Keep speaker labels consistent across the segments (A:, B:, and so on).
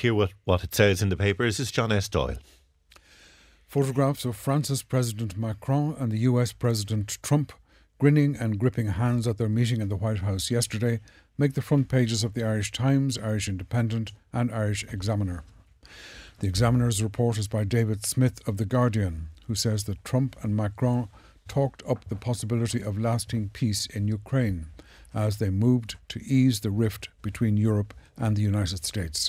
A: hear what it says in the paper. This is John S. Doyle.
B: Photographs of France's President Macron and the US President Trump grinning and gripping hands at their meeting in the White House yesterday make the front pages of the Irish Times, Irish Independent and Irish Examiner. The Examiner's report is by David Smith of The Guardian, who says that Trump and Macron talked up the possibility of lasting peace in Ukraine as they moved to ease the rift between Europe and the United States.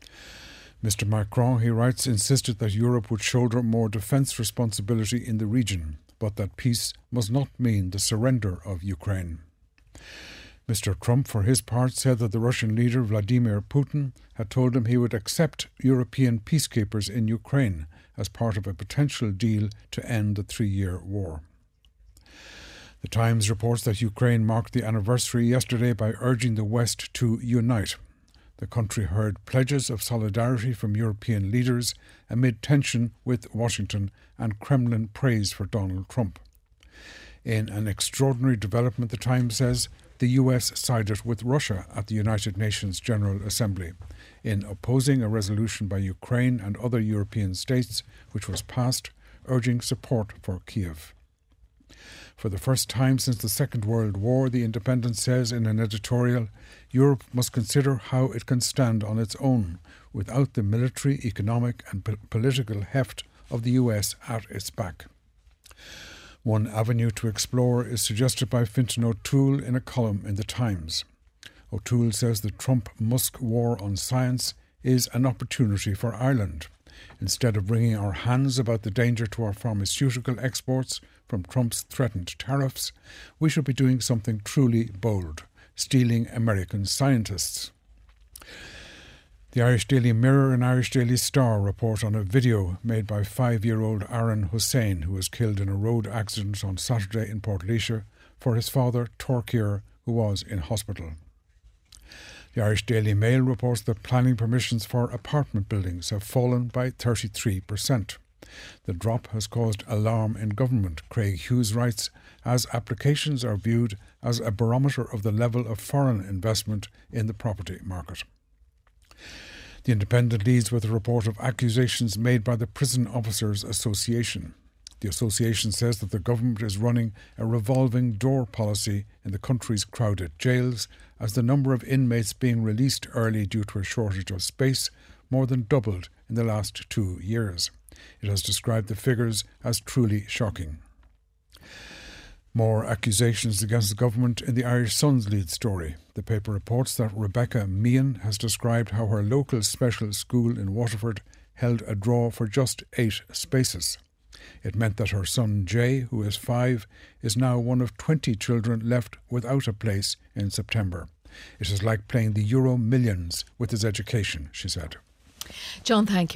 B: Mr. Macron, he writes, insisted that Europe would shoulder more defence responsibility in the region, but that peace must not mean the surrender of Ukraine. Mr. Trump, for his part, said that the Russian leader Vladimir Putin had told him he would accept European peacekeepers in Ukraine as part of a potential deal to end the 3-year war. The Times reports that Ukraine marked the anniversary yesterday by urging the West to unite. The country heard pledges of solidarity from European leaders amid tension with Washington and Kremlin praise for Donald Trump. In an extraordinary development, the Times says, the US sided with Russia at the United Nations General Assembly in opposing a resolution by Ukraine and other European states which was passed urging support for Kiev. For the first time since the Second World War, The Independent says in an editorial, Europe must consider how it can stand on its own without the military, economic and political heft of the US at its back. One avenue to explore is suggested by Fintan O'Toole in a column in The Times. O'Toole says the Trump-Musk war on science is an opportunity for Ireland. Instead of wringing our hands about the danger to our pharmaceutical exports from Trump's threatened tariffs, we should be doing something truly bold, stealing American scientists. The Irish Daily Mirror and Irish Daily Star report on a video made by 5-year-old Aaron Hussein, who was killed in a road accident on Saturday in Portlaoise, for his father, Torquir, who was in hospital. The Irish Daily Mail reports that planning permissions for apartment buildings have fallen by 33%. The drop has caused alarm in government, Craig Hughes writes, as applications are viewed as a barometer of the level of foreign investment in the property market. The Independent leads with a report of accusations made by the Prison Officers Association. The association says that the government is running a revolving door policy in the country's crowded jails as the number of inmates being released early due to a shortage of space more than doubled in the last 2 years. It has described the figures as truly shocking. More accusations against the government in the Irish Sun's lead story. The paper reports that Rebecca Meehan has described how her local special school in Waterford held a draw for just 8 spaces. It meant that her son Jay, who is 5, is now one of 20 children left without a place in September. It is like playing the Euro Millions with his education, she said.
C: John, thank you.